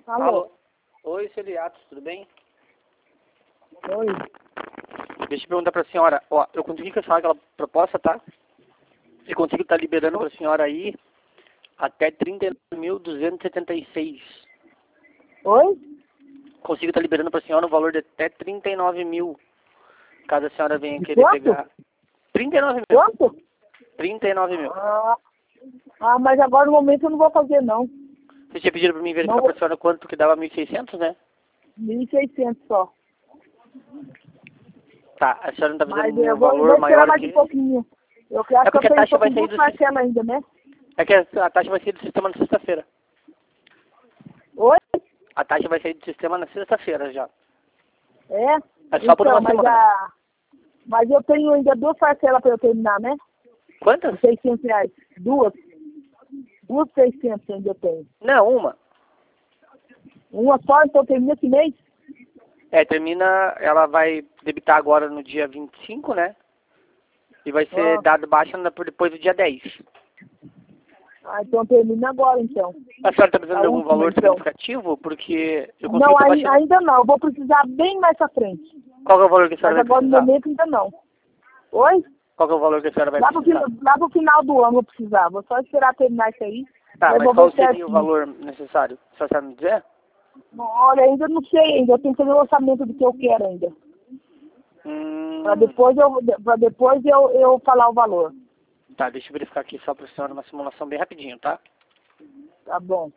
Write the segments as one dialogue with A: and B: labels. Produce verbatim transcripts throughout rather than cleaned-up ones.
A: Alô?
B: Alô? Oi, Celiatos, tudo bem?
A: Oi.
B: Deixa eu perguntar pra senhora. Ó, eu consegui cancelar aquela proposta, tá? Eu consigo estar liberando pra senhora aí até trinta e nove mil duzentos e setenta e seis.
A: Oi?
B: Consigo estar liberando pra senhora um valor de até trinta e nove mil. Caso a senhora venha
A: De
B: querer
A: quanto?
B: pegar. trinta e nove mil.
A: Quanto?
B: trinta e nove mil.
A: Ah, ah, mas agora no momento eu não vou fazer não.
B: Você tinha pedido pra mim verificar
A: Não,
B: pra senhora quanto que dava mil e seiscentos, né?
A: mil e seiscentos só.
B: Tá, a senhora não tá
A: Mas
B: fazendo
A: eu
B: um
A: vou, eu
B: valor
A: vou esperar
B: maior
A: mais
B: que...
A: um pouquinho. Eu acho
B: É
A: que eu
B: porque a
A: tenho
B: taxa
A: tô
B: vai
A: com
B: sair
A: duas
B: do...
A: parcelas ainda, né?
B: É que a a taxa vai sair do sistema na sexta-feira.
A: Oi?
B: A taxa vai sair do sistema na sexta-feira já.
A: É?
B: É só por
A: Então,
B: uma
A: mas
B: semana.
A: a... Mas eu tenho ainda duas parcelas para eu terminar, né?
B: Quantas?
A: De seiscentos reais. Duas. Duas seiscentos ainda eu tenho.
B: Não, uma.
A: Uma só, então termina esse mês?
B: É, termina, ela vai debitar agora no dia vinte e cinco, né? E vai ser
A: Ah,
B: dado baixa na- por depois do dia dez.
A: ah, então termina agora, então.
B: A senhora está precisando
A: A
B: de algum
A: última,
B: valor
A: então.
B: significativo? Porque eu consigo
A: Não,
B: estar
A: ai-
B: baixando...
A: ainda não. Eu vou precisar bem mais pra frente.
B: Qual que é o valor que a senhora
A: Mas
B: vai
A: agora no
B: precisar?
A: momento ainda não. Oi?
B: Qual que é o valor que a senhora vai
A: Lá pro, fin-
B: precisar?
A: lá pro final do ano eu vou precisar. Vou só esperar terminar isso aí.
B: Tá,
A: Mas
B: mas
A: vou
B: qual
A: ver
B: seria o
A: certinho.
B: valor necessário? A senhora sabe me dizer?
A: Olha, ainda não sei ainda. Eu tenho que fazer o orçamento do que eu quero ainda.
B: Hum...
A: Pra depois eu, pra depois eu, eu falar o valor.
B: Tá, deixa eu verificar aqui só para a senhora uma simulação bem rapidinho, tá?
A: Tá bom.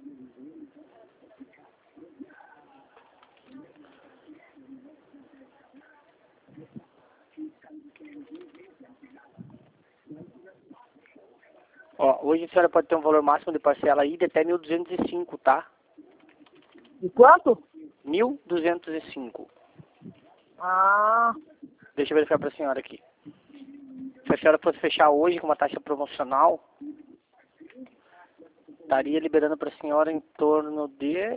B: Ó, hoje a senhora pode ter um valor máximo de parcela aí de até mil duzentos e cinco, tá?
A: E quanto?
B: mil duzentos e cinco.
A: Ah,
B: Deixa eu verificar para a senhora aqui. Se a senhora fosse fechar hoje com uma taxa promocional, estaria liberando para a senhora em torno de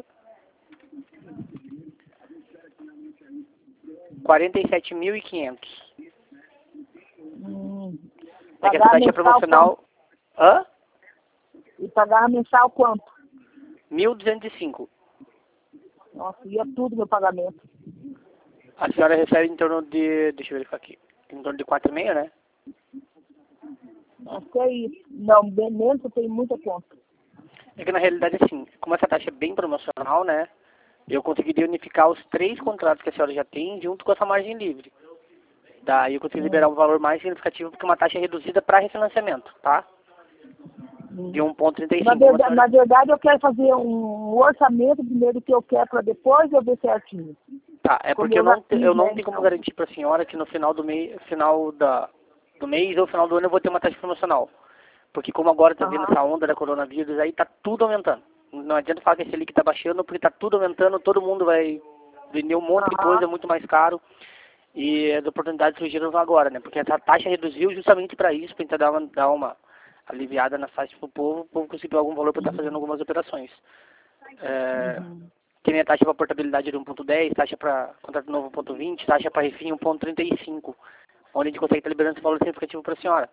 B: quarenta e sete mil e quinhentos.
A: hum,
B: É que essa
A: pagar
B: taxa
A: mensal
B: promocional... Hã?
A: quanto? E pagar mensal quanto?
B: mil duzentos e cinco.
A: Nossa, ia tudo meu pagamento.
B: A senhora recebe em torno de... Deixa eu verificar aqui. Em torno de quatro e meio, né?
A: Acho que é isso. Não, bem menos eu tenho muita conta.
B: É que na realidade, assim, como essa taxa é bem promocional, né? Eu conseguiria unificar os três contratos que a senhora já tem junto com essa margem livre. Daí eu consegui liberar
A: Hum,
B: um valor mais significativo porque uma taxa reduzida para refinanciamento, tá?
A: hum.
B: De um vírgula trinta e
A: Na
B: cinco. Como a
A: verdade, na
B: senhora...
A: verdade, eu quero fazer um orçamento primeiro do que eu quero para depois eu ver certinho.
B: Tá, é
A: Como
B: porque
A: eu
B: eu
A: já
B: não, te-
A: fiz,
B: eu
A: né,
B: não tenho como
A: então.
B: garantir para a senhora que no final do mês, final da, do mês ou final do ano eu vou ter uma taxa promocional. Porque como agora está vindo
A: Aham,
B: essa onda da coronavírus, aí tá tudo aumentando. Não adianta falar que esse link está baixando, porque tá tudo aumentando, todo mundo vai vender um monte de
A: aham,
B: coisa muito mais caro. E as oportunidades surgiram agora, né? Porque essa taxa reduziu justamente para isso, para tentar dar uma, dar uma aliviada nas taxas para o povo, o povo conseguir algum valor para estar fazendo algumas operações. É,
A: uhum.
B: tem a taxa para portabilidade de um ponto dez, taxa para contrato novo um ponto vinte, taxa para refim um ponto trinta e cinco, onde a gente consegue estar liberando esse valor significativo para a senhora.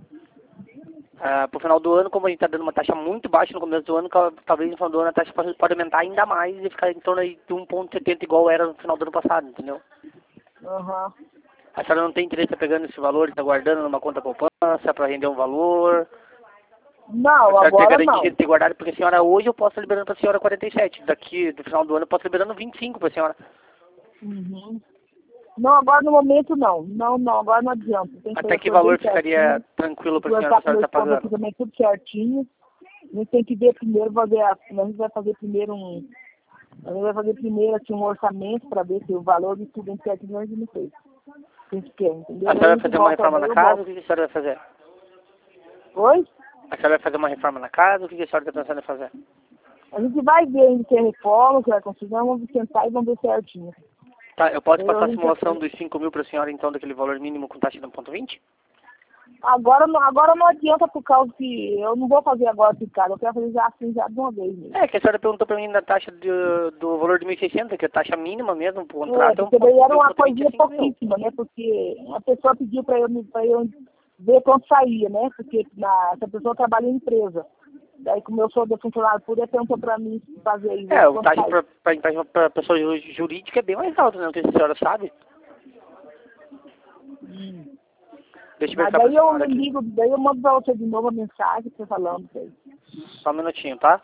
B: Ah, para o final do ano, como a gente está dando uma taxa muito baixa no começo do ano, cal- talvez no final do ano a taxa pode pode aumentar ainda mais e ficar em torno aí de um ponto setenta igual era no final do ano passado, entendeu?
A: Aham.
B: A senhora não tem interesse em pegando esse valor e está guardando numa conta poupança para render um valor? A
A: Não,
B: senhora tem
A: agora
B: garantia
A: não.
B: de ter guardado, porque a senhora hoje eu posso estar liberando para a senhora quarenta e sete. Daqui, do final do ano, eu posso estar liberando vinte e cinco para a senhora.
A: Uhum. Não, agora no momento não. Não, não, agora não adianta. Tem que fazer
B: Até
A: as
B: que
A: coisas bem
B: valor ficaria
A: certinho.
B: tranquilo para a senhora,
A: Conversar
B: a
A: com
B: senhora
A: meu
B: está
A: esposo aqui
B: pagando?
A: também tudo certinho. A gente tem que ver primeiro, fazer a, a gente vai fazer primeiro um. A gente vai fazer primeiro aqui um orçamento para ver se o valor de tudo é certinho, a gente não fez. A gente quer, entendeu?
B: A
A: Aí
B: senhora
A: a
B: vai
A: gente
B: fazer uma
A: volta,
B: reforma
A: daí
B: na
A: eu
B: casa? O
A: volto.
B: que a senhora vai fazer?
A: Oi?
B: A senhora vai fazer uma reforma na casa? O que a senhora está pensando em fazer?
A: A gente vai ver ainda que é reforma, que vai conseguir, vamos sentar e vamos ver certinho.
B: Tá, eu posso
A: Daí
B: passar
A: a
B: a
A: gente
B: simulação
A: vai-
B: dos cinco mil para a senhora, então, daquele valor mínimo com taxa de um ponto vinte?
A: Agora, não- agora não adianta por causa que eu não vou fazer agora de cara, eu quero fazer já assim já de uma vez mesmo.
B: É, que a senhora perguntou para mim da taxa de, do valor de mil e seiscentos, que é a taxa mínima mesmo para o
A: É,
B: contrato, é um
A: porque daí era uma
B: ponto vinte
A: coisinha
B: e cinco mil.
A: pouquíssima, né? Porque a pessoa pediu para eu, pra eu ver quanto saía, né? Porque na, essa pessoa trabalha em empresa. Daí, como eu sou de funcionário público, perguntou para mim fazer isso.
B: É, o taxa para pessoa jurídica é bem mais alto, né? Não sei se a senhora sabe.
A: Hum.
B: Deixa eu
A: Mas
B: ver
A: daí eu
B: aqui.
A: ligo, daí eu mando pra você de novo a mensagem, você falando pra ele.
B: Só um minutinho, tá?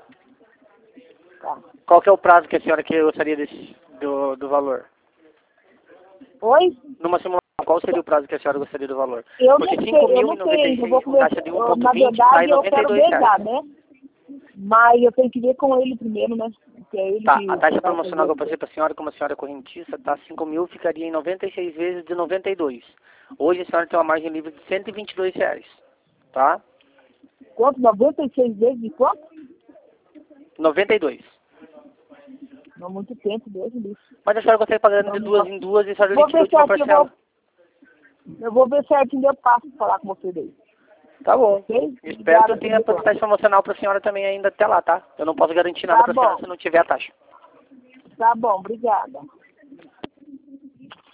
A: Tá.
B: Qual que é o prazo que a senhora que gostaria desse, do, do valor?
A: Oi?
B: Numa simulação, qual seria o prazo que a senhora gostaria do valor?
A: Eu
B: Porque
A: não
B: cinco
A: sei, eu
B: mil e
A: não
B: noventa e
A: sei, eu vou
B: seis com
A: começar,
B: taxa de
A: eu, na
B: um vírgula vinte sai
A: verdade eu
B: noventa e
A: quero
B: dois
A: ver
B: reais.
A: já, né? Mas eu tenho que ver com ele primeiro, né? Que é ele
B: Tá,
A: que
B: a taxa
A: vai
B: promocional que eu
A: fazer.
B: passei para a senhora, como a senhora é correntista, tá? cinco mil ficaria em noventa e seis vezes de noventa e dois. Hoje a senhora tem uma margem livre de cento e vinte e dois reais, tá?
A: Quanto? noventa e seis vezes de quanto?
B: noventa e dois.
A: Não, muito tempo, Deus me livre.
B: Mas a senhora consegue pagando
A: Não,
B: de
A: não
B: duas
A: posso.
B: em duas e a senhora
A: Vou
B: liquida a
A: ver
B: última
A: certinho, eu
B: parcela.
A: vou, eu vou ver certinho, eu passo pra falar com você daí.
B: Tá bom.
A: Ok?
B: Espero que eu
A: Obrigada,
B: tenha
A: senhor.
B: taxa promocional para a senhora também ainda até lá, tá? Eu não posso garantir nada
A: Tá
B: para a senhora
A: bom.
B: se não tiver a taxa.
A: Tá bom, obrigada.